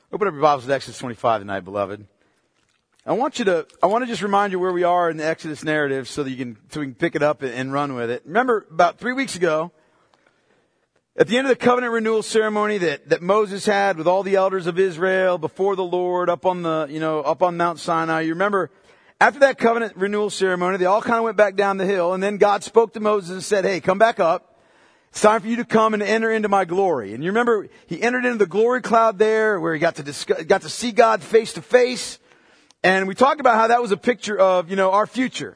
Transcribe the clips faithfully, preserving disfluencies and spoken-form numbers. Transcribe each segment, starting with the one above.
Open up your Bibles to Exodus twenty-five tonight, beloved. I want you to, I want to just remind you where we are in the Exodus narrative so that you can, so we can pick it up and, and run with it. Remember, about three weeks ago, at the end of the covenant renewal ceremony that, that Moses had with all the elders of Israel before the Lord up on the, you know, up on Mount Sinai, you remember, after that covenant renewal ceremony, they all kind of went back down the hill, and then God spoke to Moses and said, hey, come back up. It's time for you to come and enter into my glory. And you remember, he entered into the glory cloud there where he got to discuss, got to see God face to face. And we talked about how that was a picture of, you know, our future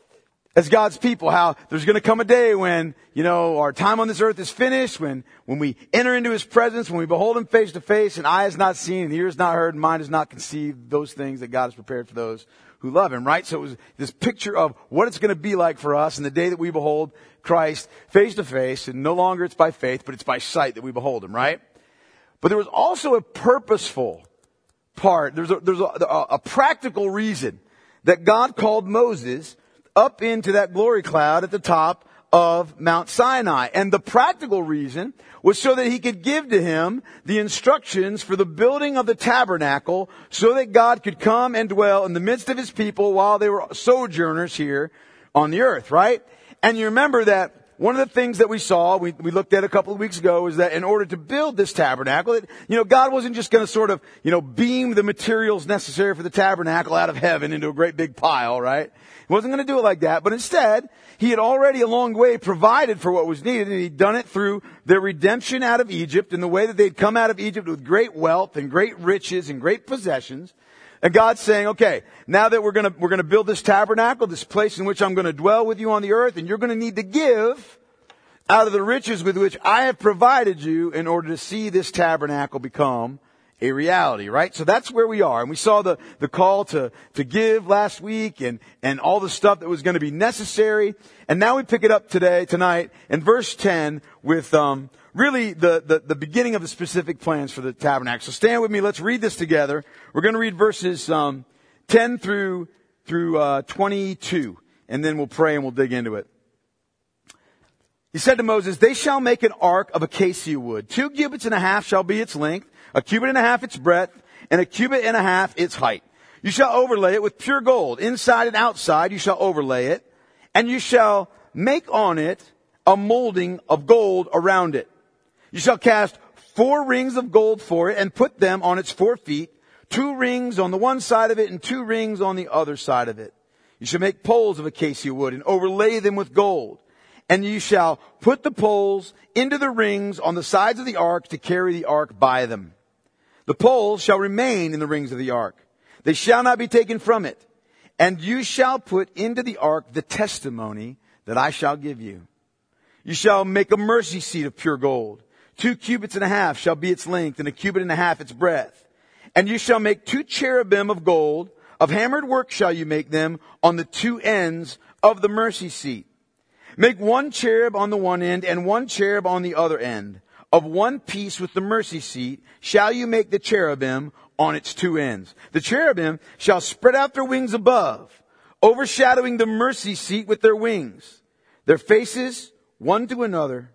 as God's people, how there's going to come a day when, you know, our time on this earth is finished, when, when we enter into his presence, when we behold him face to face, and eye has not seen, and ear has not heard, and mind has not conceived those things that God has prepared for those who love him, right? So it was this picture of what it's going to be like for us in the day that we behold Christ face to face, and no longer it's by faith, but it's by sight that we behold him, right? But there was also a purposeful part. There's a, there's a, a, a practical reason that God called Moses up into that glory cloud at the top of Mount Sinai. And the practical reason was so that he could give to him the instructions for the building of the tabernacle so that God could come and dwell in the midst of his people while they were sojourners here on the earth, right? And you remember that one of the things that we saw, we, we looked at a couple of weeks ago, is that in order to build this tabernacle, that, you know, God wasn't just going to sort of, you know, beam the materials necessary for the tabernacle out of heaven into a great big pile, right? He wasn't going to do it like that, but instead, he had already a long way provided for what was needed, and he'd done it through their redemption out of Egypt in the way that they'd come out of Egypt with great wealth and great riches and great possessions. And God's saying, okay, now that we're going to, we're going to build this tabernacle, this place in which I'm going to dwell with you on the earth, and you're going to need to give out of the riches with which I have provided you in order to see this tabernacle become a reality, right? So that's where we are. And we saw the, the call to, to give last week and, and all the stuff that was going to be necessary. And now we pick it up today, tonight, in verse ten with, um, really the, the, the beginning of the specific plans for the tabernacle. So stand with me. Let's read this together. We're going to read verses, um, ten through, through, uh, twenty-two. And then we'll pray and we'll dig into it. He said to Moses, they shall make an ark of acacia wood. Two cubits and a half shall be its length, a cubit and a half its breadth, and a cubit and a half its height. You shall overlay it with pure gold. Inside and outside you shall overlay it, and you shall make on it a molding of gold around it. You shall cast four rings of gold for it and put them on its four feet, two rings on the one side of it and two rings on the other side of it. You shall make poles of acacia wood and overlay them with gold. And you shall put the poles into the rings on the sides of the ark to carry the ark by them. The poles shall remain in the rings of the ark. They shall not be taken from it. And you shall put into the ark the testimony that I shall give you. You shall make a mercy seat of pure gold. Two cubits and a half shall be its length, and a cubit and a half its breadth. And you shall make two cherubim of gold. Of hammered work shall you make them on the two ends of the mercy seat. Make one cherub on the one end and one cherub on the other end. Of one piece with the mercy seat shall you make the cherubim on its two ends. The cherubim shall spread out their wings above, overshadowing the mercy seat with their wings. Their faces one to another.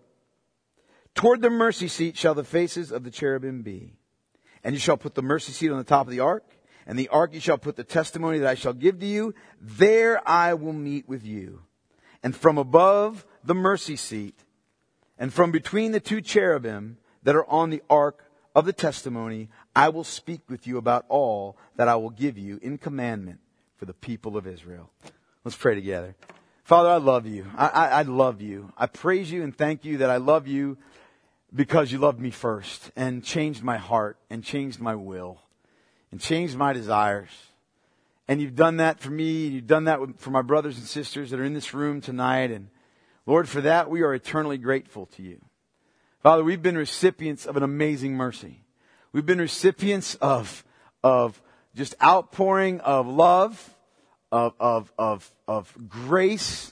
Toward the mercy seat shall the faces of the cherubim be. And you shall put the mercy seat on the top of the ark. And the ark you shall put the testimony that I shall give to you. There I will meet with you. And from above the mercy seat, and from between the two cherubim that are on the ark of the testimony, I will speak with you about all that I will give you in commandment for the people of Israel. Let's pray together. Father, I love you. I, I, I love you. I praise you and thank you that I love you because you loved me first and changed my heart and changed my will and changed my desires. And you've done that for me, and you've done that for my brothers and sisters that are in this room tonight. And Lord, for that, we are eternally grateful to you. Father, we've been recipients of an amazing mercy. We've been recipients of, of just outpouring of love, of, of, of, of grace,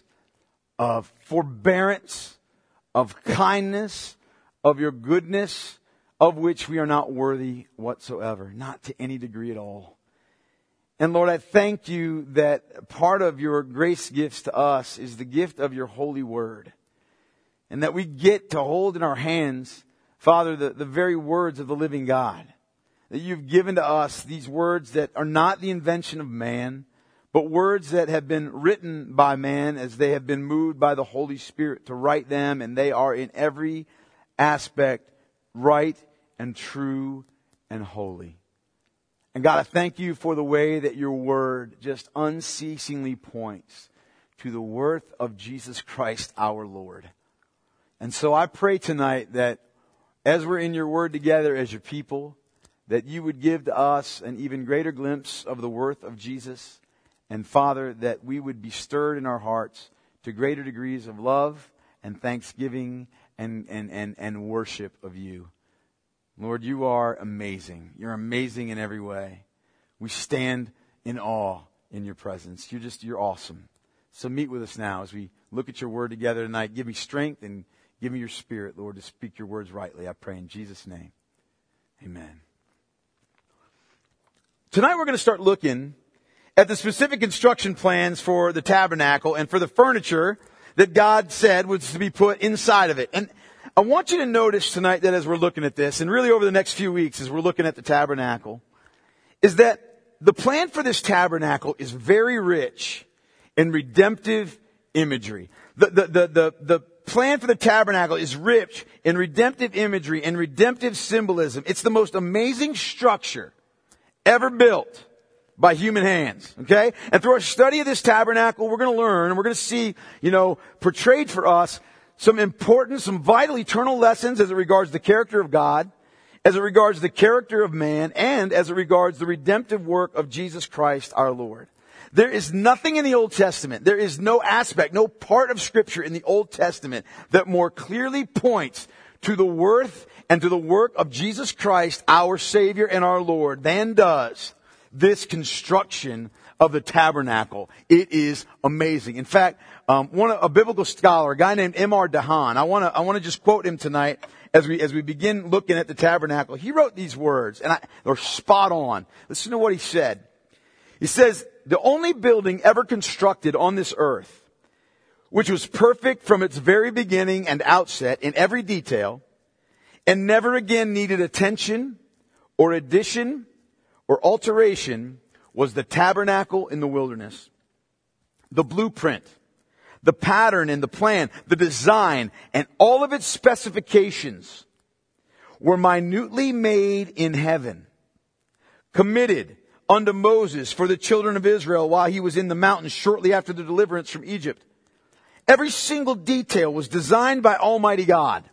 of forbearance, of kindness, of your goodness, of which we are not worthy whatsoever, not to any degree at all. And Lord, I thank you that part of your grace gifts to us is the gift of your holy word. And that we get to hold in our hands, Father, the, the very words of the living God. that you've given to us these words that are not the invention of man, but words that have been written by man as they have been moved by the Holy Spirit to write them, and they are in every aspect right and true and holy. And God, I thank you for the way that your word just unceasingly points to the worth of Jesus Christ our Lord. And so I pray tonight that as we're in your word together as your people, that you would give to us an even greater glimpse of the worth of Jesus. And Father, that we would be stirred in our hearts to greater degrees of love and thanksgiving and, and, and, and worship of you. Lord, you are amazing. You're amazing in every way. We stand in awe in your presence. You're just, you're awesome. So meet with us now as we look at your word together tonight. Give me strength and give me your spirit, Lord, to speak your words rightly. I pray in Jesus' name. Amen. Tonight we're going to start looking at the specific instruction plans for the tabernacle and for the furniture that God said was to be put inside of it. And I want you to notice tonight that as we're looking at this, and really over the next few weeks as we're looking at the tabernacle, is that the plan for this tabernacle is very rich in redemptive imagery. The, the, the, the, the plan for the tabernacle is rich in redemptive imagery and redemptive symbolism. It's the most amazing structure ever built by human hands, okay? And through our study of this tabernacle, we're going to learn, and we're going to see, you know, portrayed for us some important, some vital eternal lessons as it regards the character of God, as it regards the character of man, and as it regards the redemptive work of Jesus Christ our Lord. There is nothing in the Old Testament, there is no aspect, no part of Scripture in the Old Testament that more clearly points to the worth and to the work of Jesus Christ, our Savior and our Lord, than does this construction of the tabernacle. It is amazing. In fact, um, one a biblical scholar, a guy named M R DeHaan, I want to I want to just quote him tonight as we as we begin looking at the tabernacle. He wrote these words, and I, they're spot on. Listen to what he said. He says, "The only building ever constructed on this earth, which was perfect from its very beginning and outset in every detail, and never again needed attention or addition or alteration, was the tabernacle in the wilderness. The blueprint, the pattern and the plan, the design, and all of its specifications were minutely made in heaven, committed unto Moses for the children of Israel while he was in the mountains shortly after the deliverance from Egypt. Every single detail was designed by Almighty God.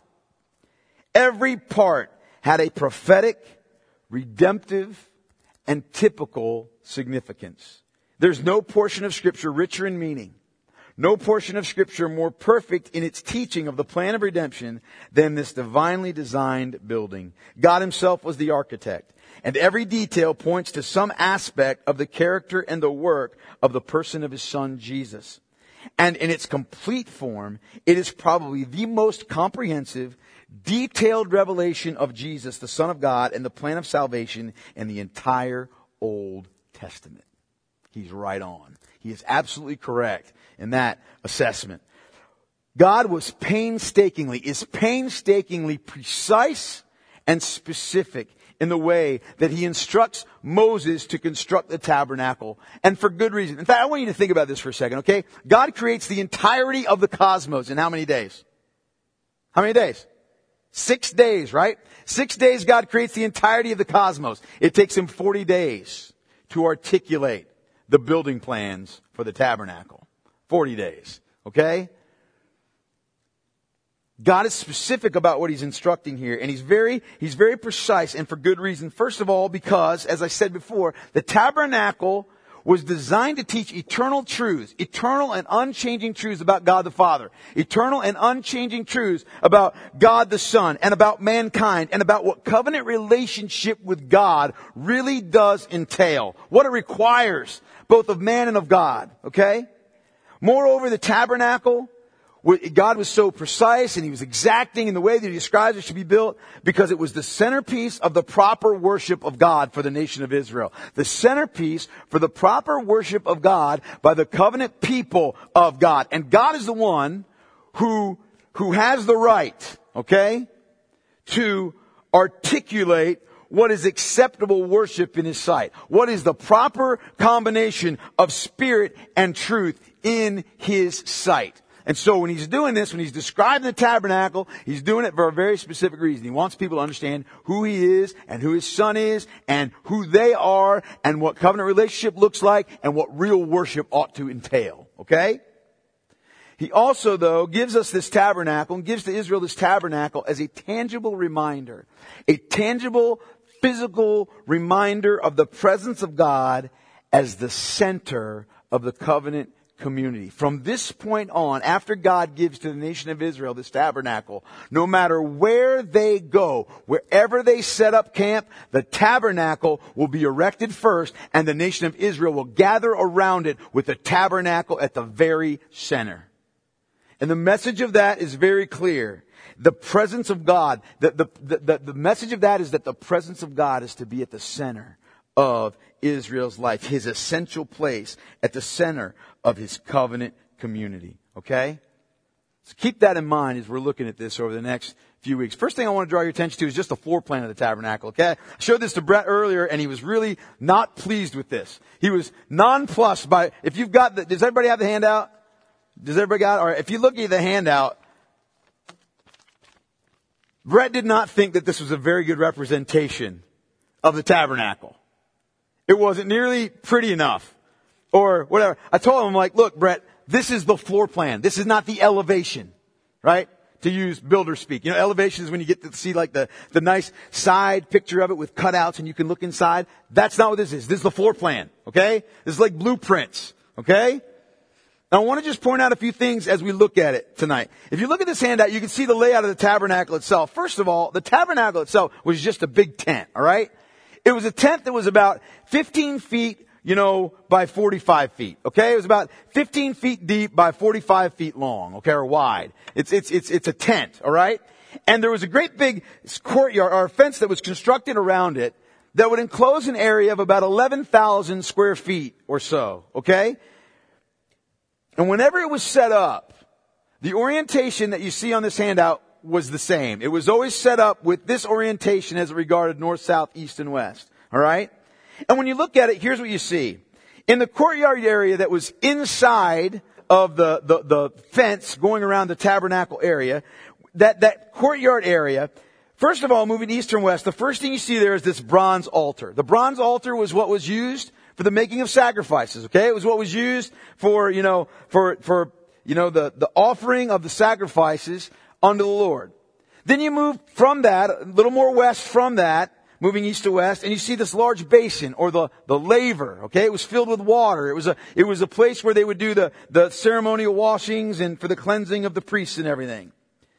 Every part had a prophetic, redemptive, and typical significance. There's no portion of Scripture richer in meaning, no portion of Scripture more perfect in its teaching of the plan of redemption than this divinely designed building. God himself was the architect, and every detail points to some aspect of the character and the work of the person of his Son, Jesus. And in its complete form, it is probably the most comprehensive, detailed revelation of Jesus, the Son of God, and the plan of salvation in the entire Old Testament." He's right on. He is absolutely correct in that assessment. God was painstakingly, is painstakingly precise and specific in the way that he instructs Moses to construct the tabernacle, and for good reason. In fact, I want you to think about this for a second, okay? God creates the entirety of the cosmos in how many days? How many days? Six days, right? Six days God creates the entirety of the cosmos. It takes him forty days to articulate the building plans for the tabernacle. forty days, okay? God is specific about what he's instructing here, and he's very, he's very precise, and for good reason. First of all, because, as I said before, the tabernacle was designed to teach eternal truths, eternal and unchanging truths about God the Father, eternal and unchanging truths about God the Son, and about mankind, and about what covenant relationship with God really does entail, what it requires, both of man and of God, okay? Moreover, the tabernacle, God was so precise and he was exacting in the way that he describes it should be built because it was the centerpiece of the proper worship of God for the nation of Israel. The centerpiece for the proper worship of God by the covenant people of God. And God is the one who, who has the right, okay, to articulate what is acceptable worship in His sight. What is the proper combination of spirit and truth in His sight. And so when He's doing this, when He's describing the tabernacle, He's doing it for a very specific reason. He wants people to understand who He is and who His Son is and who they are and what covenant relationship looks like and what real worship ought to entail. Okay? He also, though, gives us this tabernacle and gives to Israel this tabernacle as a tangible reminder. A tangible, physical reminder of the presence of God as the center of the covenant community. From this point on, after God gives to the nation of Israel this tabernacle, no matter where they go, wherever they set up camp, the tabernacle will be erected first, and the nation of Israel will gather around it with the tabernacle at the very center. And the message of that is very clear. The presence of God, the, the, the, the message of that is that the presence of God is to be at the center of Israel's life, His essential place at the center of His covenant community. Okay? So keep that in mind as we're looking at this over the next few weeks. First thing I want to draw your attention to is just the floor plan of the tabernacle. Okay? I showed this to Brett earlier and he was really not pleased with this. He was nonplussed by, if you've got the, does everybody have the handout? Does everybody got it? All right. If you look at the handout, Brett did not think that this was a very good representation of the tabernacle. It wasn't nearly pretty enough. Or whatever. I told him, I'm like, look, Brett, this is the floor plan. This is not the elevation. Right? To use builder speak. You know, elevation is when you get to see like the, the nice side picture of it with cutouts and you can look inside. That's not what this is. This is the floor plan. Okay? This is like blueprints. Okay? Now I want to just point out a few things as we look at it tonight. If you look at this handout, you can see the layout of the tabernacle itself. First of all, the tabernacle itself was just a big tent. Alright? It was a tent that was about fifteen feet, you know, by forty-five feet. Okay? It was about fifteen feet deep by forty-five feet long. Okay? Or wide. It's, it's, it's, it's a tent. Alright? And there was a great big courtyard or fence that was constructed around it that would enclose an area of about eleven thousand square feet or so. Okay? And whenever it was set up, the orientation that you see on this handout was the same. It was always set up with this orientation as it regarded north, south, east, and west. Alright? And when you look at it, here's what you see. In the courtyard area that was inside of the, the, the fence going around the tabernacle area, that, that courtyard area, first of all, moving east and west, the first thing you see there is this bronze altar. The bronze altar was what was used for the making of sacrifices, okay? It was what was used for, you know, for, for, you know, the, the offering of the sacrifices unto the Lord. Then you move from that, a little more west from that, moving east to west, and you see this large basin, or the, the laver, okay? It was filled with water. It was a, it was a place where they would do the, the ceremonial washings and for the cleansing of the priests and everything.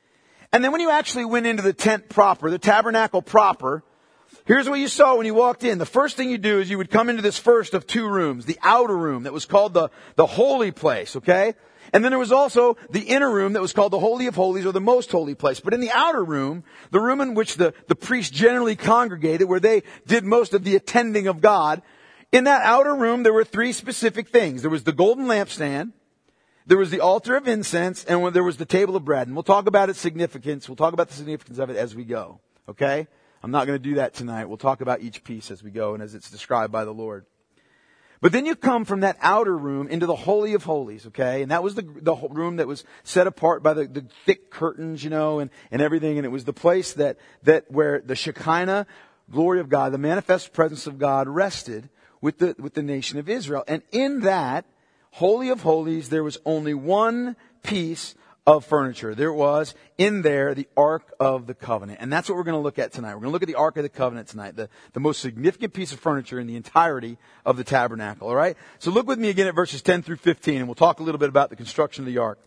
And then when you actually went into the tent proper, the tabernacle proper, here's what you saw when you walked in. The first thing you do is you would come into this first of two rooms, the outer room that was called the, the holy place, okay? And then there was also the inner room that was called the Holy of Holies or the Most Holy Place. But in the outer room, the room in which the, the priests generally congregated, where they did most of the attending of God, in that outer room there were three specific things. There was the golden lampstand, there was the altar of incense, and there was the table of bread. And we'll talk about its significance. We'll talk about the significance of it as we go, okay? I'm not going to do that tonight. We'll talk about each piece as we go and as it's described by the Lord. But then you come from that outer room into the Holy of Holies, okay? And that was the, the room that was set apart by the, the thick curtains, you know, and, and everything. And it was the place that, that where the Shekinah glory of God, the manifest presence of God rested with the, with the nation of Israel. And in that Holy of Holies, there was only one piece of furniture. There was in there the Ark of the Covenant. And that's what we're going to look at tonight. We're going to look at the Ark of the Covenant tonight, the, the most significant piece of furniture in the entirety of the tabernacle. All right? So look with me again at verses ten through fifteen, and we'll talk a little bit about the construction of the Ark.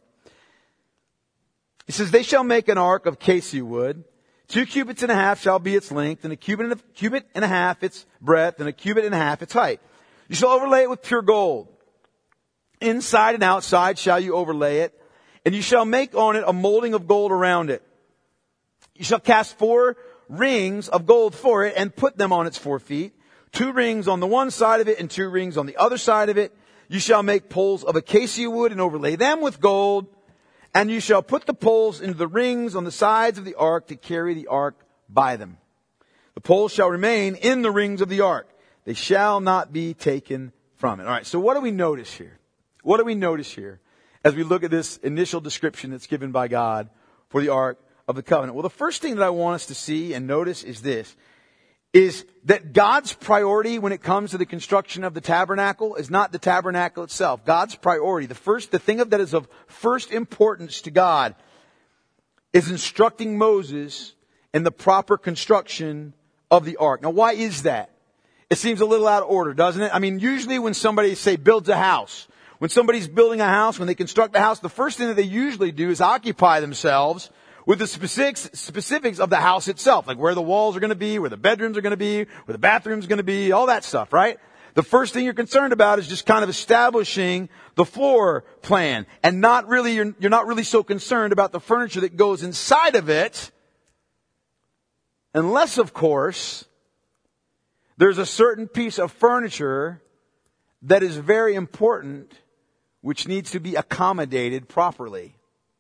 It says, they shall make an ark of cassia wood. Two cubits and a half shall be its length, and a cubit and a, cubit and a half its breadth, and a cubit and a half its height. You shall overlay it with pure gold. Inside and outside shall you overlay it. And you shall make on it a molding of gold around it. You shall cast four rings of gold for it and put them on its four feet. Two rings on the one side of it and two rings on the other side of it. You shall make poles of acacia wood and overlay them with gold. And you shall put the poles into the rings on the sides of the ark to carry the ark by them. The poles shall remain in the rings of the ark. They shall not be taken from it. All right, so what do we notice here? What do we notice here as we look at this initial description that's given by God for the Ark of the Covenant? Well, the first thing that I want us to see and notice is this, is that God's priority when it comes to the construction of the tabernacle is not the tabernacle itself. God's priority, the first, the thing that is of first importance to God is instructing Moses in the proper construction of the ark. Now, why is that? It seems a little out of order, doesn't it? I mean, usually when somebody, say, builds a house, when somebody's building a house, when they construct a house, the first thing that they usually do is occupy themselves with the specifics, specifics of the house itself, like where the walls are going to be, where the bedrooms are going to be, where the bathroom's going to be, all that stuff, right? The first thing you're concerned about is just kind of establishing the floor plan, and not really, you're, you're not really so concerned about the furniture that goes inside of it, unless, of course, there's a certain piece of furniture that is very important, which needs to be accommodated properly.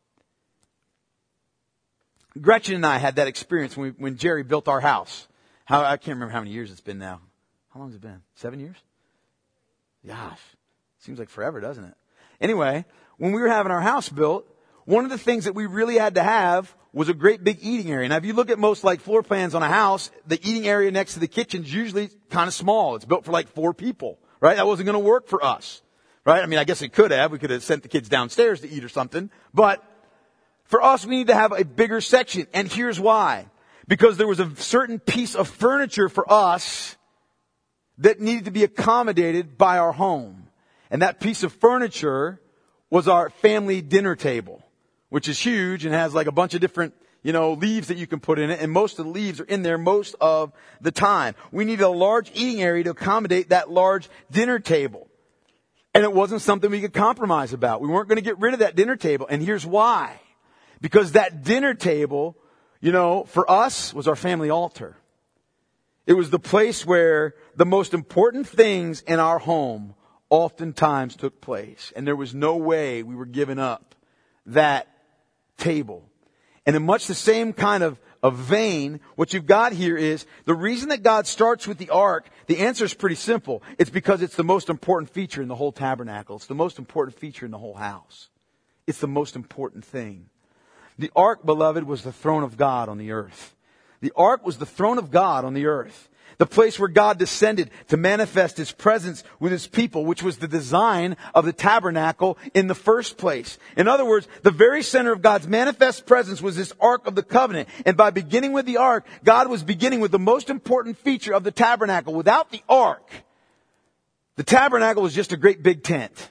Gretchen and I had that experience when, we, when Jerry built our house. How, I can't remember how many years it's been now. How long has it been? Seven years? Gosh, seems like forever, doesn't it? Anyway, when we were having our house built, one of the things that we really had to have was a great big eating area. Now, if you look at most like floor plans on a house, the eating area next to the kitchen is usually kind of small. It's built for like four people, right? That wasn't going to work for us, right? I mean, I guess it could have. We could have sent the kids downstairs to eat or something. But for us, we need to have a bigger section. And here's why. Because there was a certain piece of furniture for us that needed to be accommodated by our home. And that piece of furniture was our family dinner table, which is huge and has like a bunch of different, you know, leaves that you can put in it. And most of the leaves are in there most of the time. We needed a large eating area to accommodate that large dinner table. And it wasn't something we could compromise about. We weren't going to get rid of that dinner table. And here's why. Because that dinner table, you know, for us was our family altar. It was the place where the most important things in our home oftentimes took place. And there was no way we were giving up that table. And in much the same kind of, of vein, what you've got here is the reason that God starts with the ark, the answer is pretty simple. It's because it's the most important feature in the whole tabernacle. It's the most important feature in the whole house. It's the most important thing. The ark, beloved, was the throne of God on the earth. The ark was the throne of God on the earth. The place where God descended to manifest His presence with His people, which was the design of the tabernacle in the first place. In other words, the very center of God's manifest presence was this Ark of the Covenant. And by beginning with the ark, God was beginning with the most important feature of the tabernacle. Without the ark, the tabernacle was just a great big tent.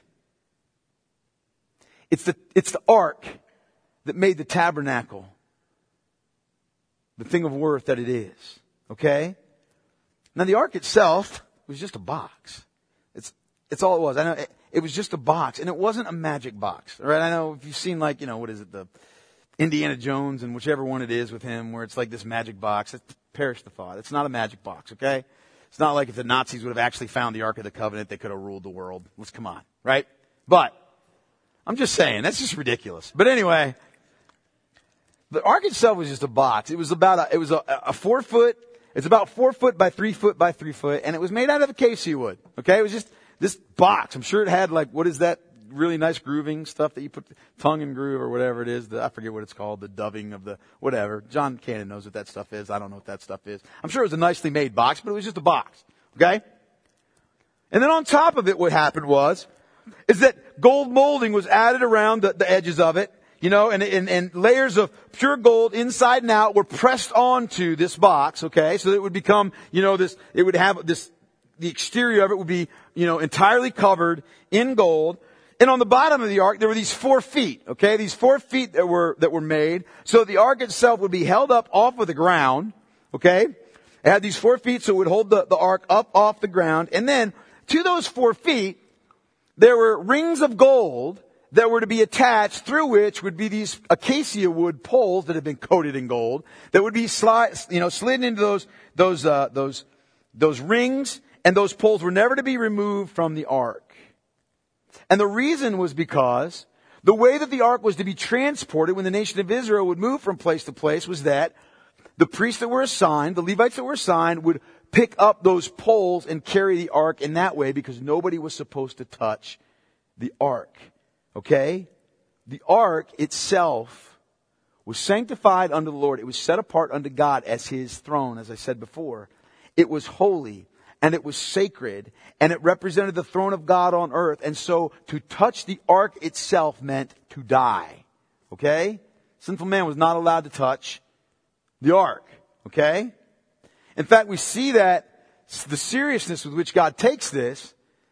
It's the, it's the ark that made the tabernacle the thing of worth that it is. Okay? Now the ark itself was just a box. It's, it's all it was. I know it, it was just a box, and it wasn't a magic box. All right? I know if you've seen like, you know, what is it, the Indiana Jones and whichever one it is with him where it's like this magic box. It's, perish the thought. It's not a magic box, okay? It's not like if the Nazis would have actually found the Ark of the Covenant, they could have ruled the world. Let's come on, right? But I'm just saying, that's just ridiculous. But anyway, the ark itself was just a box. It was about a, it was a, a four foot, it's about four foot by three foot by three foot, and it was made out of acacia wood. Okay, it was just this box. I'm sure it had like, what is that really nice grooving stuff that you put, tongue and groove or whatever it is. The, I forget what it's called, the doving of the whatever. John Cannon knows what that stuff is. I don't know what that stuff is. I'm sure it was a nicely made box, but it was just a box. Okay, and then on top of it, what happened was, is that gold molding was added around the, the edges of it. You know, and, and, and layers of pure gold inside and out were pressed onto this box, okay? So that it would become, you know, this, it would have this, the exterior of it would be, you know, entirely covered in gold. And on the bottom of the ark, there were these four feet, okay? These four feet that were, that were made. So the ark itself would be held up off of the ground, okay? It had these four feet, so it would hold the, the ark up off the ground. And then to those four feet, there were rings of gold that were to be attached, through which would be these acacia wood poles that had been coated in gold that would be slide, you know, slid into those those uh, those those rings, and those poles were never to be removed from the ark. And the reason was because the way that the ark was to be transported when the nation of Israel would move from place to place was that the priests that were assigned, the Levites that were assigned, would pick up those poles and carry the ark in that way because nobody was supposed to touch the ark. Okay? The ark itself was sanctified unto the Lord. It was set apart unto God as His throne, as I said before. It was holy and it was sacred and it represented the throne of God on earth. And so to touch the ark itself meant to die. Okay? Sinful man was not allowed to touch the ark. Okay? In fact, we see that the seriousness with which God takes this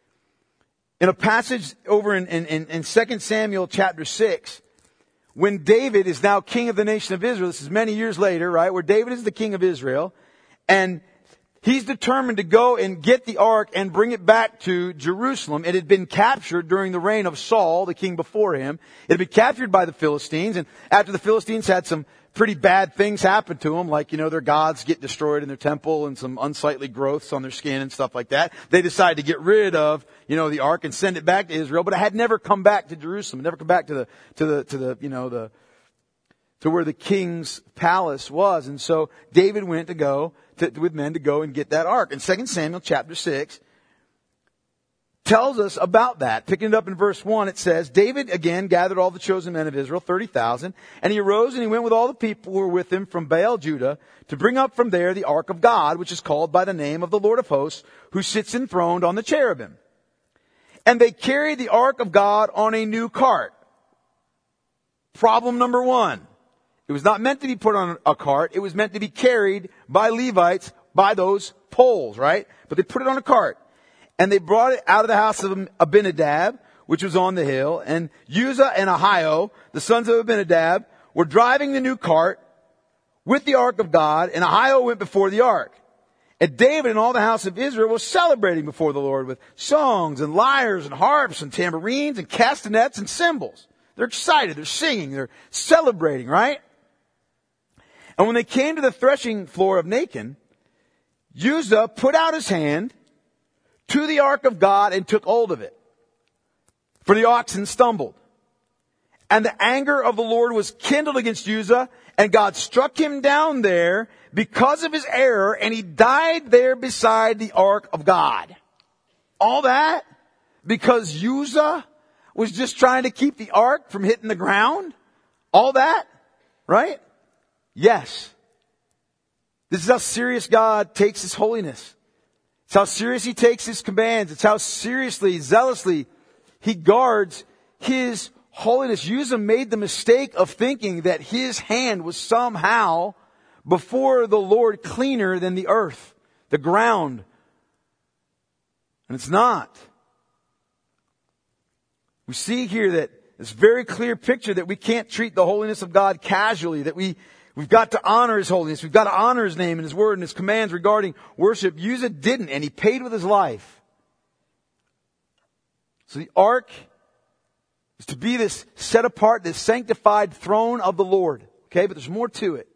in a passage over in, in, in Second Samuel chapter six, when David is now king of the nation of Israel. This is many years later, right? Where David is the king of Israel. And he's determined to go and get the ark and bring it back to Jerusalem. It had been captured during the reign of Saul, the king before him. It had been captured by the Philistines. And after the Philistines had some pretty bad things happen to them, like, you know, their gods get destroyed in their temple and some unsightly growths on their skin and stuff like that. They decided to get rid of, you know, the ark and send it back to Israel, but it had never come back to Jerusalem. It never come back to the, to the, to the, you know, the, to where the king's palace was. And so David went to go to, with men to go and get that ark. And Second Samuel chapter six tells us about that. Picking it up in verse one, it says, David again gathered all the chosen men of Israel, thirty thousand, and he arose and he went with all the people who were with him from Baal Judah to bring up from there the ark of God, which is called by the name of the Lord of hosts, who sits enthroned on the cherubim. And they carried the ark of God on a new cart. Problem number one. It was not meant to be put on a cart. It was meant to be carried by Levites by those poles, right? But they put it on a cart. And they brought it out of the house of Abinadab, which was on the hill. And Uzzah and Ahio, the sons of Abinadab, were driving the new cart with the ark of God. And Ahio went before the ark. And David and all the house of Israel were celebrating before the Lord with songs and lyres and harps and tambourines and castanets and cymbals. They're excited. They're singing. They're celebrating, right? And when they came to the threshing floor of Nacon, Uzzah put out his hand to the ark of God and took hold of it. For the oxen stumbled. And the anger of the Lord was kindled against Uzzah, and God struck him down there because of his error, and he died there beside the ark of God. All that because Uzzah was just trying to keep the ark from hitting the ground? All that? Right? Yes. This is how serious God takes His holiness. It's how serious He takes His commands. It's how seriously, zealously He guards His holiness. Uzzah made the mistake of thinking that his hand was somehow before the Lord cleaner than the earth, the ground. And it's not. We see here that it's a very clear picture that we can't treat the holiness of God casually, that we We've got to honor His holiness. We've got to honor His name and His word and His commands regarding worship. Uzzah didn't, and he paid with his life. So the ark is to be this set apart, this sanctified throne of the Lord. Okay, but there's more to it.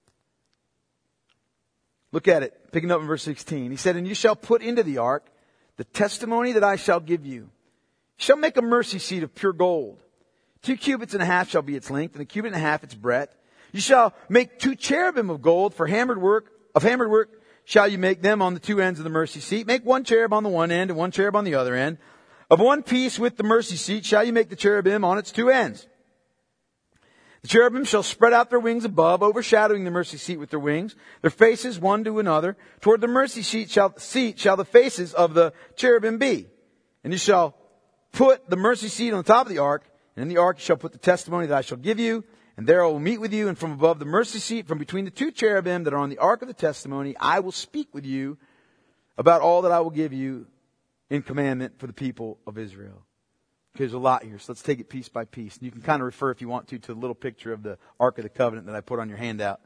Look at it, picking up in verse sixteen. He said, and you shall put into the ark the testimony that I shall give you. You shall make a mercy seat of pure gold. Two cubits and a half shall be its length, and a cubit and a half its breadth. You shall make two cherubim of gold for hammered work. Of hammered work shall you make them on the two ends of the mercy seat. Make one cherub on the one end and one cherub on the other end. Of one piece with the mercy seat shall you make the cherubim on its two ends. The cherubim shall spread out their wings above, overshadowing the mercy seat with their wings, their faces one to another. Toward the mercy seat shall, seat shall the faces of the cherubim be. And you shall put the mercy seat on the top of the ark, and in the ark you shall put the testimony that I shall give you. And there I will meet with you, and from above the mercy seat, from between the two cherubim that are on the ark of the testimony, I will speak with you about all that I will give you in commandment for the people of Israel. Okay, there's a lot here, so let's take it piece by piece. And you can kind of refer, if you want to, to the little picture of the Ark of the Covenant that I put on your handout.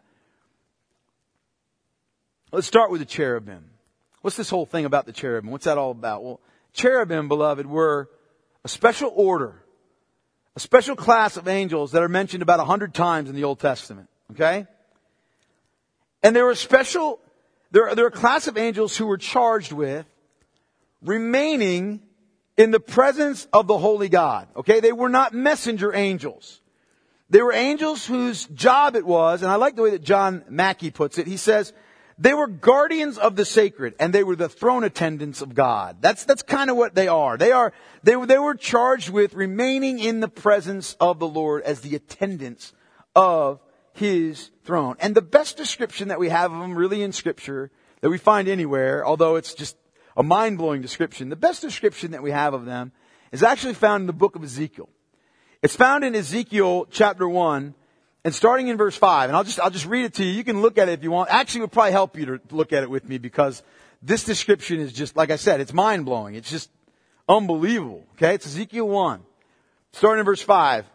Let's start with the cherubim. What's this whole thing about the cherubim? What's that all about? Well, cherubim, beloved, were a special order. A special class of angels that are mentioned about a hundred times in the Old Testament. Okay? And there were special, there are, there are a class of angels who were charged with remaining in the presence of the holy God. Okay? They were not messenger angels. They were angels whose job it was, and I like the way that John Mackey puts it. He says, they were guardians of the sacred, and they were the throne attendants of God. That's, that's kind of what they are. They are, they were, they were charged with remaining in the presence of the Lord as the attendants of His throne. And the best description that we have of them really in Scripture, that we find anywhere, although it's just a mind-blowing description, the best description that we have of them is actually found in the book of Ezekiel. It's found in Ezekiel chapter one, and starting in verse five, and I'll just, I'll just read it to you. You can look at it if you want. Actually, it would probably help you to look at it with me, because this description is just, like I said, it's mind-blowing. It's just unbelievable. Okay? It's Ezekiel one, starting in verse five.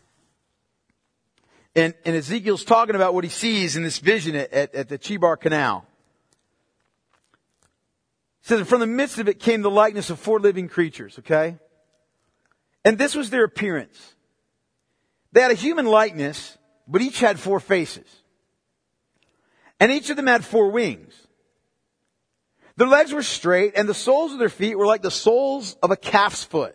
And, and Ezekiel's talking about what he sees in this vision at, at, at the Chebar Canal. It says, from the midst of it came the likeness of four living creatures, okay? And this was their appearance. They had a human likeness, but each had four faces. And each of them had four wings. Their legs were straight, and the soles of their feet were like the soles of a calf's foot.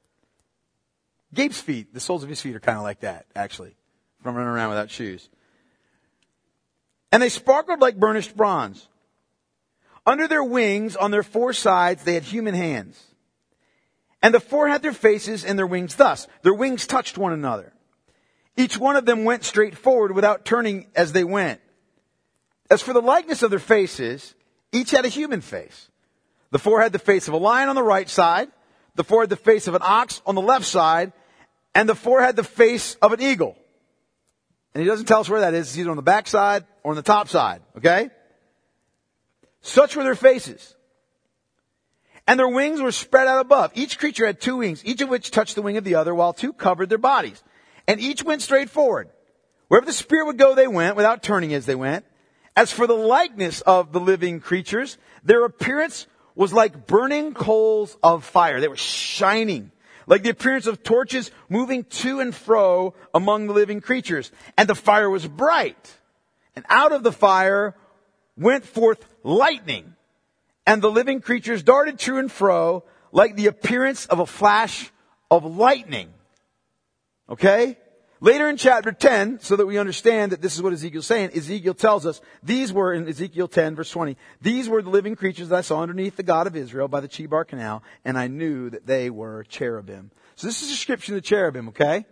Gabe's feet, the soles of his feet are kind of like that, actually, from running around without shoes. And they sparkled like burnished bronze. Under their wings, on their four sides, they had human hands. And the four had their faces and their wings thus. Their wings touched one another. Each one of them went straight forward without turning as they went. As for the likeness of their faces, each had a human face. The four had the face of a lion on the right side. The four had the face of an ox on the left side. And the four had the face of an eagle. And he doesn't tell us where that is. It's either on the back side or on the top side. Okay? Such were their faces. And their wings were spread out above. Each creature had two wings, each of which touched the wing of the other, while two covered their bodies. And each went straight forward. Wherever the Spirit would go, they went, without turning as they went. As for the likeness of the living creatures, their appearance was like burning coals of fire. They were shining, like the appearance of torches moving to and fro among the living creatures. And the fire was bright. And out of the fire went forth lightning. And the living creatures darted to and fro like the appearance of a flash of lightning. Okay? Later in chapter ten, so that we understand that this is what Ezekiel's saying, Ezekiel tells us, these were, in Ezekiel ten, verse twenty, these were the living creatures that I saw underneath the God of Israel by the Chebar Canal, and I knew that they were cherubim. So this is a description of the cherubim, okay?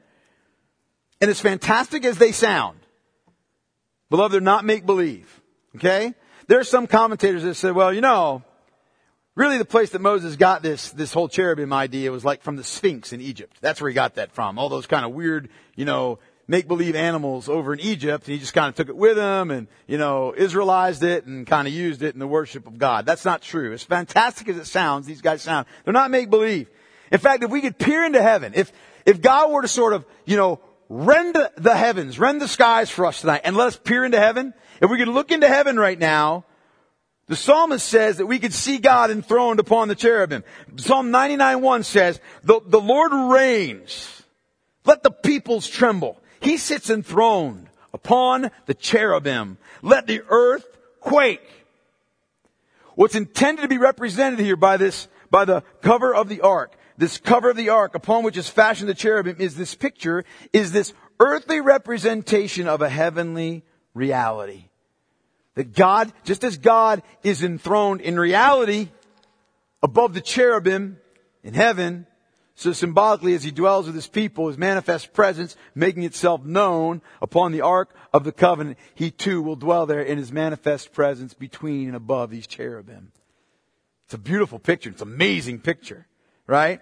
And as fantastic as they sound, beloved, they're not make-believe, okay? There are some commentators that say, well, you know, really the place that Moses got this, this whole cherubim idea was like from the Sphinx in Egypt. That's where he got that from. All those kind of weird, you know, make-believe animals over in Egypt. And he just kind of took it with him and, you know, Israelized it and kind of used it in the worship of God. That's not true. As fantastic as it sounds, these guys sound, they're not make-believe. In fact, if we could peer into heaven, if, if God were to sort of, you know, rend the heavens, rend the skies for us tonight and let us peer into heaven, if we could look into heaven right now, the psalmist says that we could see God enthroned upon the cherubim. Psalm ninety-nine one says, the, the Lord reigns. Let the peoples tremble. He sits enthroned upon the cherubim. Let the earth quake. What's intended to be represented here by this, by the cover of the ark, this cover of the ark upon which is fashioned the cherubim, is this picture, is this earthly representation of a heavenly reality. That God, just as God is enthroned in reality above the cherubim in heaven, so symbolically as He dwells with His people, His manifest presence making itself known upon the ark of the covenant, He too will dwell there in His manifest presence between and above these cherubim. It's a beautiful picture. It's an amazing picture, right?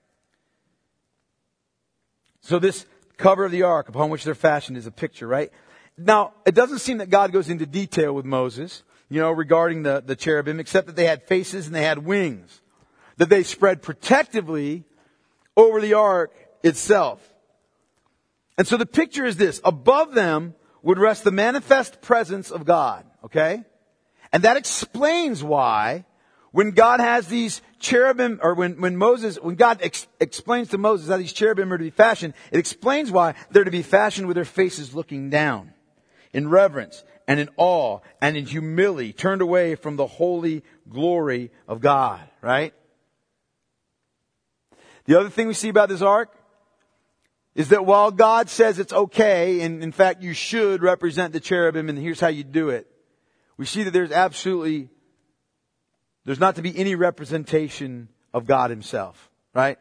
So this cover of the ark upon which they're fashioned is a picture, right? Now, it doesn't seem that God goes into detail with Moses, you know, regarding the, the cherubim, except that they had faces and they had wings, that they spread protectively over the ark itself. And so the picture is this. Above them would rest the manifest presence of God, okay? And that explains why when God has these cherubim, or when, when Moses, when God ex- explains to Moses how these cherubim are to be fashioned, it explains why they're to be fashioned with their faces looking down, in reverence and in awe and in humility, turned away from the holy glory of God, right? The other thing we see about this ark, is that while God says it's okay, and in fact you should represent the cherubim, and here's how you do it, we see that there's absolutely, there's not to be any representation of God himself, right?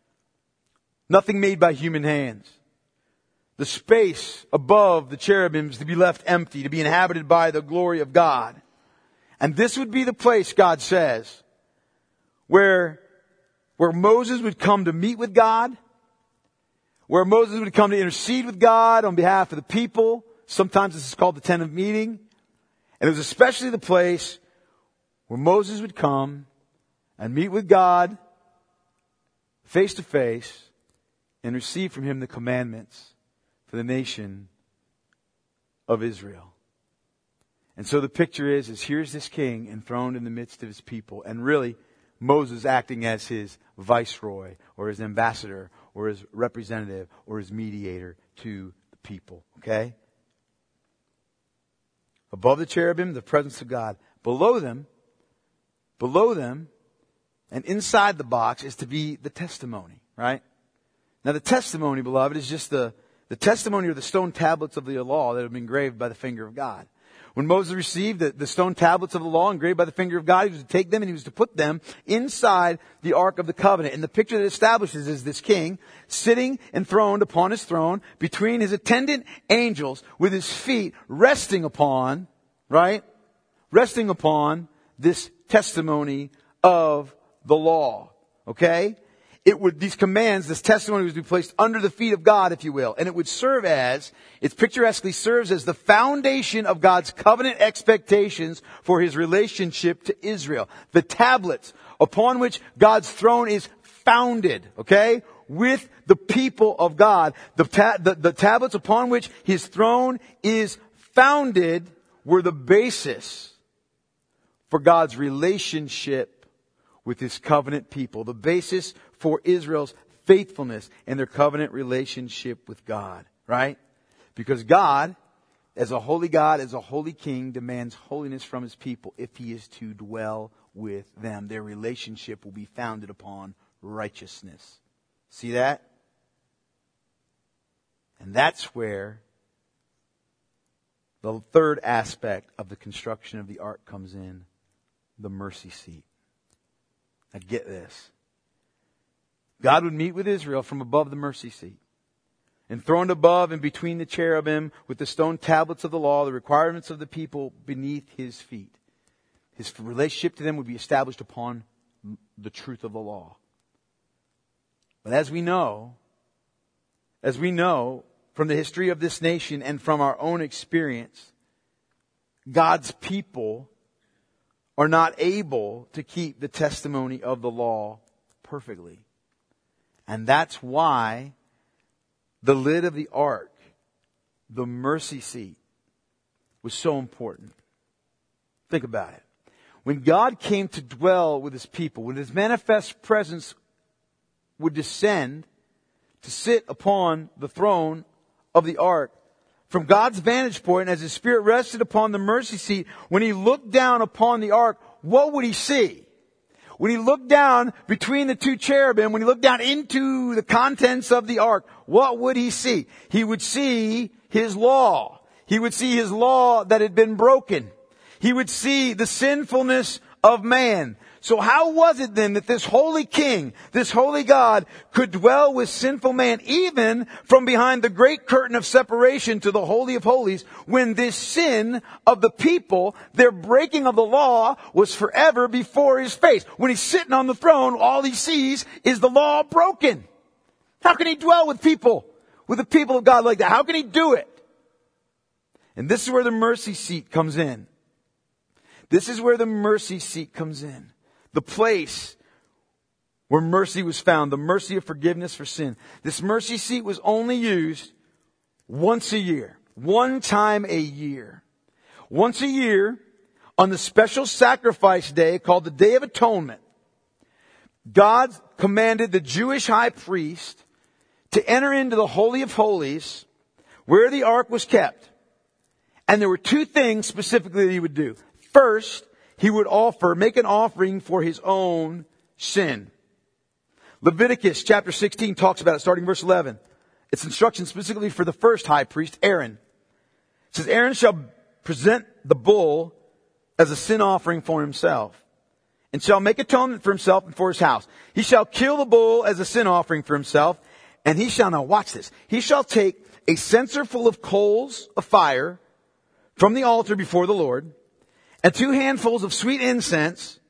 Nothing made by human hands. The space above the cherubims to be left empty, to be inhabited by the glory of God. And this would be the place, God says, where, where Moses would come to meet with God, where Moses would come to intercede with God on behalf of the people. Sometimes this is called the tent of meeting. And it was especially the place where Moses would come and meet with God face to face and receive from him the commandments for the nation of Israel. And so the picture is, is here's this king enthroned in the midst of his people. And really, Moses acting as his viceroy or his ambassador or his representative or his mediator to the people. Okay? Above the cherubim, the presence of God. Below them, below them, and inside the box is to be the testimony, right? Now the testimony, beloved, is just the, the testimony or the stone tablets of the law that have been engraved by the finger of God. When Moses received the, the stone tablets of the law engraved by the finger of God, he was to take them and he was to put them inside the Ark of the Covenant. And the picture that establishes is this king sitting enthroned upon his throne between his attendant angels with his feet resting upon, right? Resting upon this testimony of the law. Okay? It would, these commands, this testimony was to be placed under the feet of God, if you will. And it would serve as, it picturesquely serves as the foundation of God's covenant expectations for his relationship to Israel. The tablets upon which God's throne is founded, okay, with the people of God. The, ta- the, the tablets upon which his throne is founded were the basis for God's relationship with his covenant people. The basis for Israel's faithfulness and their covenant relationship with God, right? Because God, as a holy God, as a holy king, demands holiness from his people if he is to dwell with them. Their relationship will be founded upon righteousness. See that? And that's where the third aspect of the construction of the ark comes in, the mercy seat. Now get this. God would meet with Israel from above the mercy seat. Enthroned above and between the cherubim with the stone tablets of the law, the requirements of the people beneath his feet. His relationship to them would be established upon the truth of the law. But as we know, as we know from the history of this nation and from our own experience, God's people are not able to keep the testimony of the law perfectly. And that's why the lid of the ark, the mercy seat, was so important. Think about it. When God came to dwell with his people, when his manifest presence would descend to sit upon the throne of the ark, from God's vantage point, as his spirit rested upon the mercy seat, when he looked down upon the ark, what would he see? When he looked down between the two cherubim, when he looked down into the contents of the ark, what would he see? He would see his law. He would see his law that had been broken. He would see the sinfulness of man. So how was it then that this holy king, this holy God, could dwell with sinful man even from behind the great curtain of separation to the Holy of Holies, when this sin of the people, their breaking of the law, was forever before his face? When he's sitting on the throne, all he sees is the law broken. How can he dwell with people, with the people of God like that? How can he do it? And this is where the mercy seat comes in. This is where the mercy seat comes in. The place where mercy was found, the mercy of forgiveness for sin. This mercy seat was only used once a year, one time a year. Once a year, on the special sacrifice day called the Day of Atonement, God commanded the Jewish high priest to enter into the Holy of Holies where the ark was kept. And there were two things specifically that he would do. First, he would offer, make an offering for his own sin. Leviticus chapter sixteen talks about it, starting verse eleven. It's instruction specifically for the first high priest, Aaron. It says, Aaron shall present the bull as a sin offering for himself, and shall make atonement for himself and for his house. He shall kill the bull as a sin offering for himself, and he shall, now watch this, he shall take a censer full of coals of fire from the altar before the Lord, and two handfuls of sweet incense,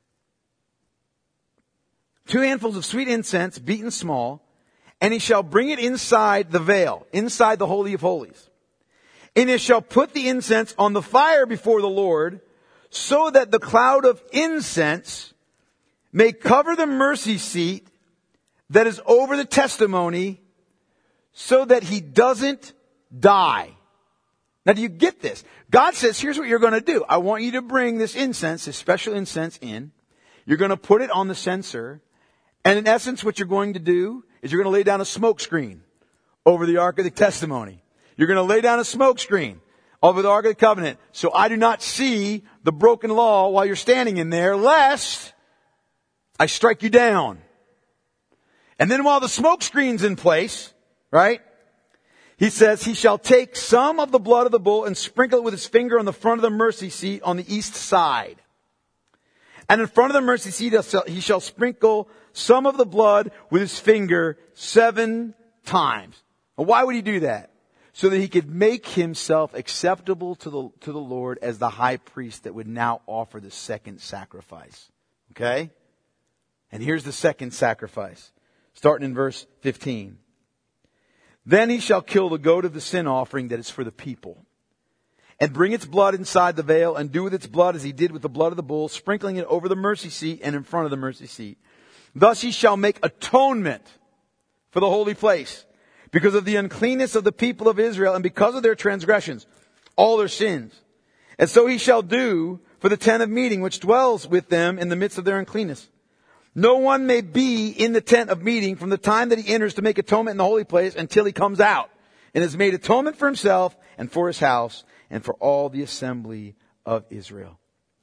two handfuls of sweet incense beaten small, and he shall bring it inside the veil, inside the Holy of Holies. And he shall put the incense on the fire before the Lord, so that the cloud of incense may cover the mercy seat that is over the testimony, so that he doesn't die. Now, do you get this? God says, here's what you're going to do. I want you to bring this incense, this special incense in. You're going to put it on the censer. And in essence, what you're going to do is you're going to lay down a smoke screen over the Ark of the Testimony. You're going to lay down a smoke screen over the Ark of the Covenant, so I do not see the broken law while you're standing in there, lest I strike you down. And then while the smoke screen's in place, right, he says, he shall take some of the blood of the bull and sprinkle it with his finger on the front of the mercy seat on the east side. And in front of the mercy seat, he shall sprinkle some of the blood with his finger seven times. Now, why would he do that? So that he could make himself acceptable to the, to the Lord as the high priest that would now offer the second sacrifice. Okay? And here's the second sacrifice, starting in verse fifteen. Then he shall kill the goat of the sin offering that is for the people, and bring its blood inside the veil, and do with its blood as he did with the blood of the bull, sprinkling it over the mercy seat and in front of the mercy seat. Thus he shall make atonement for the holy place, because of the uncleanness of the people of Israel, and because of their transgressions, all their sins. And so he shall do for the tent of meeting, which dwells with them in the midst of their uncleanness. No one may be in the tent of meeting from the time that he enters to make atonement in the holy place until he comes out, and has made atonement for himself and for his house and for all the assembly of Israel.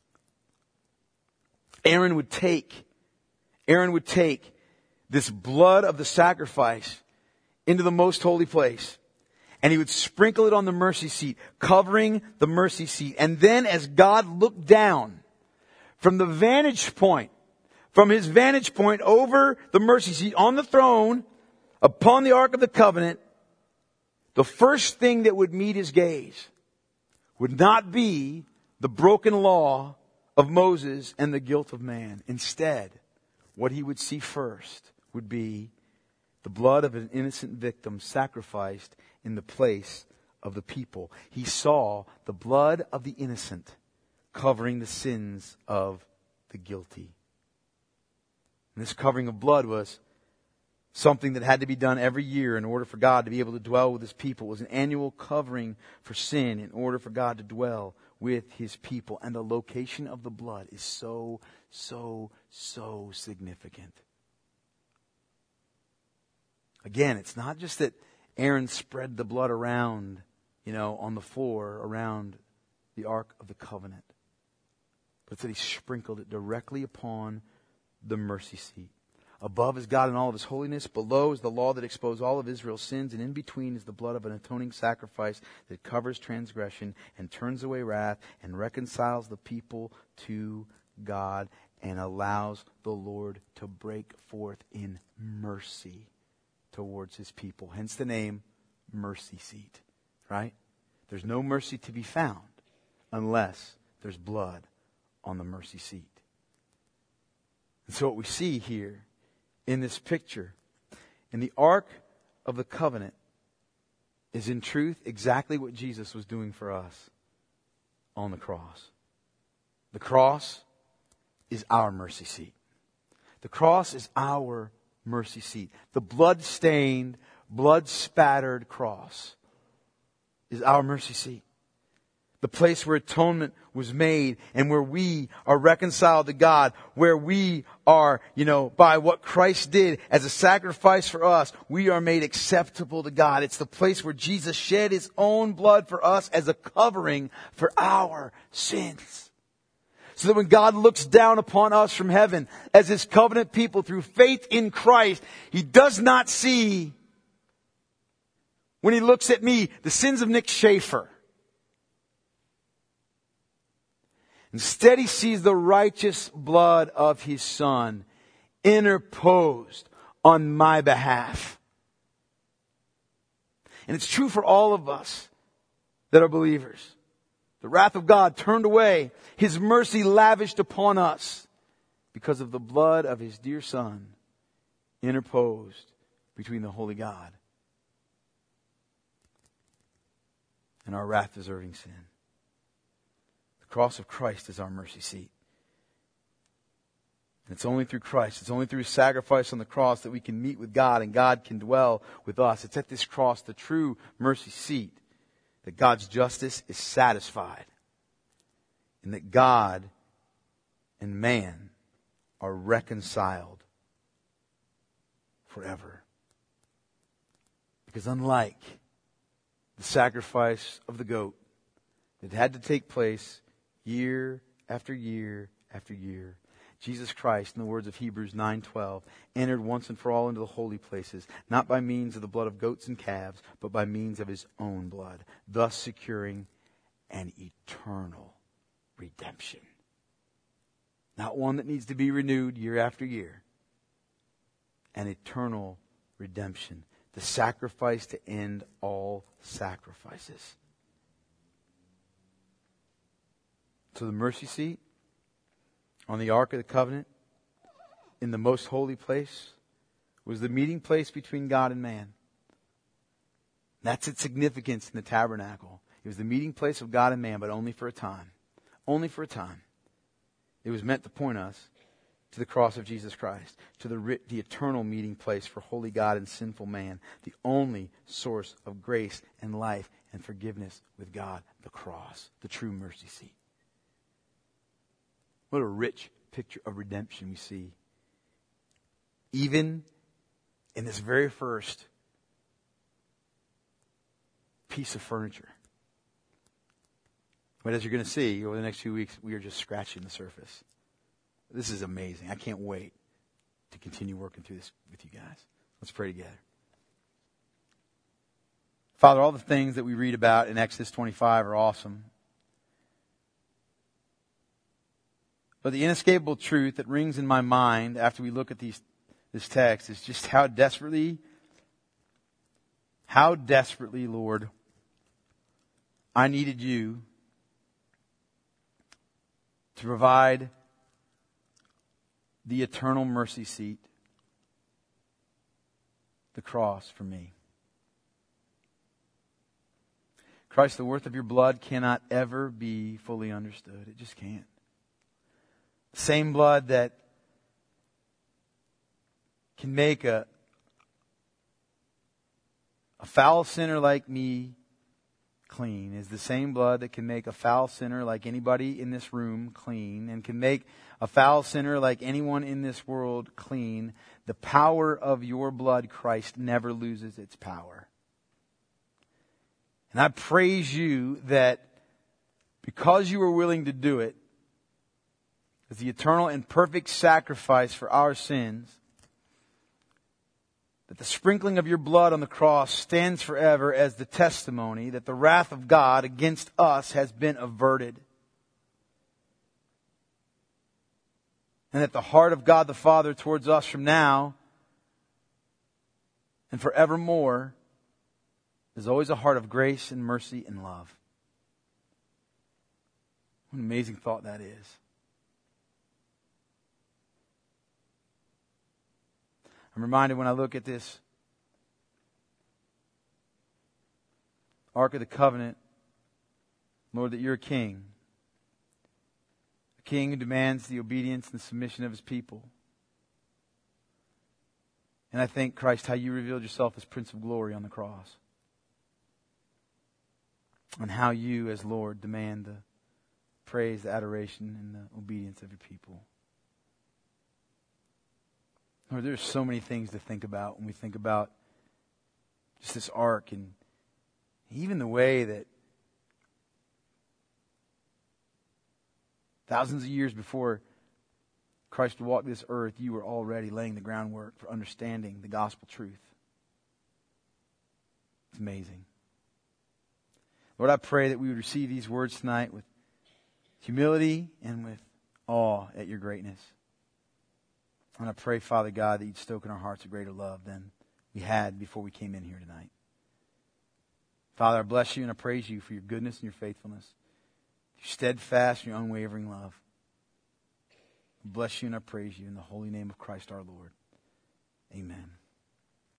Aaron would take, Aaron would take this blood of the sacrifice into the most holy place, and he would sprinkle it on the mercy seat, covering the mercy seat. And then as God looked down from the vantage point, from his vantage point over the mercy seat on the throne, upon the Ark of the Covenant, the first thing that would meet his gaze would not be the broken law of Moses and the guilt of man. Instead, what he would see first would be the blood of an innocent victim sacrificed in the place of the people. He saw the blood of the innocent covering the sins of the guilty. And this covering of blood was something that had to be done every year in order for God to be able to dwell with his people. It was an annual covering for sin in order for God to dwell with his people. And the location of the blood is so, so, so significant. Again, it's not just that Aaron spread the blood around, you know, on the floor around the Ark of the Covenant, but it's that he sprinkled it directly upon the mercy seat. Above is God in all of his holiness. Below is the law that exposed all of Israel's sins. And in between is the blood of an atoning sacrifice that covers transgression and turns away wrath and reconciles the people to God and allows the Lord to break forth in mercy towards his people. Hence the name mercy seat, right? There's no mercy to be found unless there's blood on the mercy seat. And so what we see here in this picture, in the Ark of the Covenant, is in truth exactly what Jesus was doing for us on the cross. The cross is our mercy seat. The cross is our mercy seat. The blood-stained, blood-spattered cross is our mercy seat. The place where atonement was made and where we are reconciled to God, where we are, you know, by what Christ did as a sacrifice for us, we are made acceptable to God. It's the place where Jesus shed his own blood for us as a covering for our sins. So that when God looks down upon us from heaven as his covenant people through faith in Christ, he does not see when he looks at me, the sins of Nick Schaefer. Instead, he sees the righteous blood of his Son interposed on my behalf. And it's true for all of us that are believers. The wrath of God turned away, His mercy lavished upon us because of the blood of His dear Son interposed between the holy God and our wrath-deserving sin. The cross of Christ is our mercy seat. And it's only through Christ, it's only through His sacrifice on the cross that we can meet with God and God can dwell with us. It's at this cross, the true mercy seat, that God's justice is satisfied and that God and man are reconciled forever. Because unlike the sacrifice of the goat that had to take place year after year after year, Jesus Christ, in the words of Hebrews nine twelve, entered once and for all into the holy places, not by means of the blood of goats and calves, but by means of His own blood, thus securing an eternal redemption. Not one that needs to be renewed year after year. An eternal redemption. The sacrifice to end all sacrifices. So the mercy seat on the Ark of the Covenant in the most holy place was the meeting place between God and man. That's its significance in the tabernacle. It was the meeting place of God and man, but only for a time. Only for a time. It was meant to point us to the cross of Jesus Christ, to the, the eternal meeting place for holy God and sinful man, the only source of grace and life and forgiveness with God, the cross, the true mercy seat. What a rich picture of redemption we see. Even in this very first piece of furniture. But as you're going to see over the next few weeks, we are just scratching the surface. This is amazing. I can't wait to continue working through this with you guys. Let's pray together. Father, all the things that we read about in Exodus twenty-five are awesome. But the inescapable truth that rings in my mind after we look at these, this text is just how desperately, how desperately, Lord, I needed you to provide the eternal mercy seat, the cross for me. Christ, the worth of your blood cannot ever be fully understood. It just can't. Same blood that can make a, a foul sinner like me clean is the same blood that can make a foul sinner like anybody in this room clean and can make a foul sinner like anyone in this world clean. The power of your blood, Christ, never loses its power. And I praise you that because you were willing to do it, as the eternal and perfect sacrifice for our sins, that the sprinkling of your blood on the cross stands forever as the testimony that the wrath of God against us has been averted. And that the heart of God the Father towards us from now and forevermore is always a heart of grace and mercy and love. What an amazing thought that is. I'm reminded when I look at this Ark of the Covenant, Lord, that you're a king. A king who demands the obedience and submission of his people. And I thank Christ how you revealed yourself as Prince of Glory on the cross. And how you, as Lord, demand the praise, the adoration, and the obedience of your people. Lord, there's so many things to think about when we think about just this ark and even the way that thousands of years before Christ walked this earth, you were already laying the groundwork for understanding the gospel truth. It's amazing. Lord, I pray that we would receive these words tonight with humility and with awe at your greatness. And I pray, Father God, that you'd stoke in our hearts a greater love than we had before we came in here tonight. Father, I bless you and I praise you for your goodness and your faithfulness, your steadfast and your unwavering love. I bless you and I praise you in the holy name of Christ our Lord. Amen.